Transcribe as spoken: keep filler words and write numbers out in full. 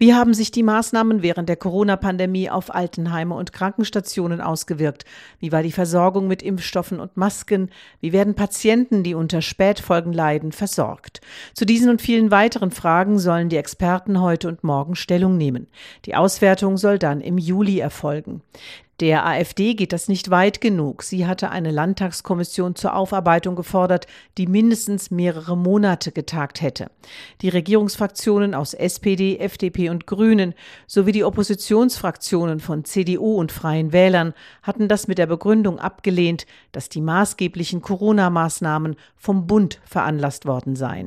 Wie haben sich die Maßnahmen während der Corona-Pandemie auf Altenheime und Krankenstationen ausgewirkt? Wie war die Versorgung mit Impfstoffen und Masken? Wie werden Patienten, die unter Spätfolgen leiden, versorgt? Zu diesen und vielen weiteren Fragen sollen die Experten heute und morgen Stellung nehmen. Die Auswertung soll dann im Juli erfolgen. Der AfD geht das nicht weit genug. Sie hatte eine Landtagskommission zur Aufarbeitung gefordert, die mindestens mehrere Monate getagt hätte. Die Regierungsfraktionen aus S P D, F D P und Grünen sowie die Oppositionsfraktionen von C D U und Freien Wählern hatten das mit der Begründung abgelehnt, dass die maßgeblichen Corona-Maßnahmen vom Bund veranlasst worden seien.